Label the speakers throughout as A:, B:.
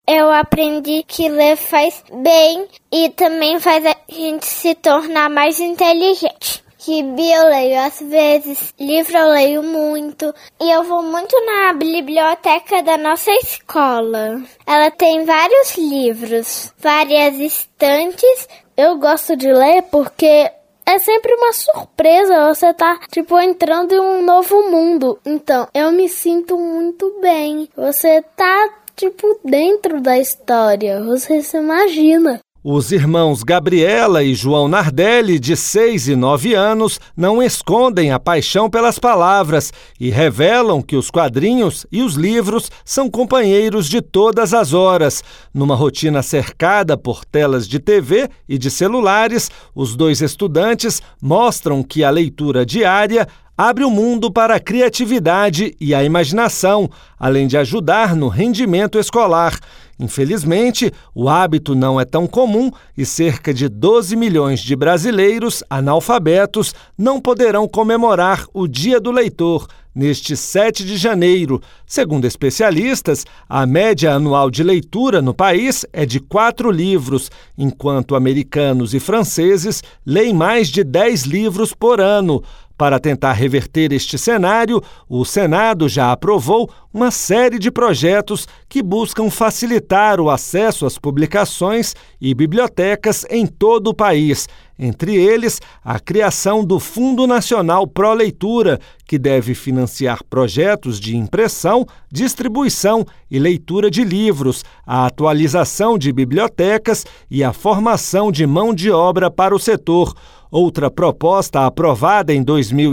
A: Eu aprendi que ler faz bem e também faz a gente se tornar mais inteligente. Gibi eu leio às vezes, livro eu leio muito e eu vou muito na biblioteca da nossa escola. Ela tem vários livros, várias estantes. Eu gosto de ler porque é sempre uma surpresa, você tá, entrando em um novo mundo. Então, eu me sinto muito bem. Você tá, dentro da história, você se imagina.
B: Os irmãos Gabriela e João Nardelli, de 6 e 9 anos, não escondem a paixão pelas palavras e revelam que os quadrinhos e os livros são companheiros de todas as horas. Numa rotina cercada por telas de TV e de celulares, os dois estudantes mostram que a leitura diária abre o mundo para a criatividade e a imaginação, além de ajudar no rendimento escolar. Infelizmente, o hábito não é tão comum e cerca de 12 milhões de brasileiros analfabetos não poderão comemorar o Dia do Leitor neste 7 de janeiro. Segundo especialistas, a média anual de leitura no país é de 4 livros, enquanto americanos e franceses leem mais de 10 livros por ano. Para tentar reverter este cenário, o Senado já aprovou uma série de projetos que buscam facilitar o acesso às publicações e bibliotecas em todo o país. Entre eles, a criação do Fundo Nacional Pro Leitura, que deve financiar projetos de impressão, distribuição e leitura de livros, a atualização de bibliotecas e a formação de mão de obra para o setor. Outra proposta aprovada em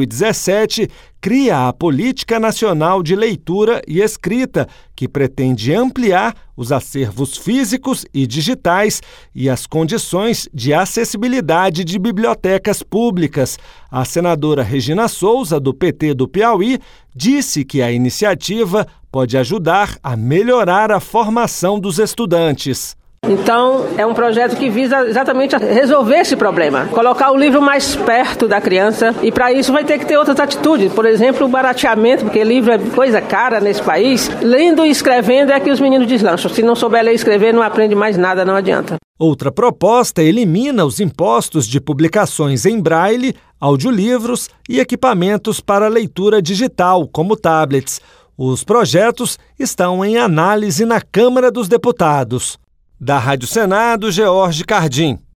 B: 2017 cria a Política Nacional de Leitura e Escrita, que pretende ampliar os acervos físicos e digitais e as condições de acessibilidade de bibliotecas públicas. A senadora Regina Souza, do PT do Piauí, disse que a iniciativa pode ajudar a melhorar a formação dos estudantes.
C: Então, é um projeto que visa exatamente resolver esse problema, colocar o livro mais perto da criança e para isso vai ter que ter outras atitudes, por exemplo, o barateamento, porque livro é coisa cara nesse país. Lendo e escrevendo é que os meninos deslancham. Se não souber ler e escrever, não aprende mais nada, não adianta.
B: Outra proposta elimina os impostos de publicações em braille, audiolivros e equipamentos para leitura digital, como tablets. Os projetos estão em análise na Câmara dos Deputados. Da Rádio Senado, George Cardim.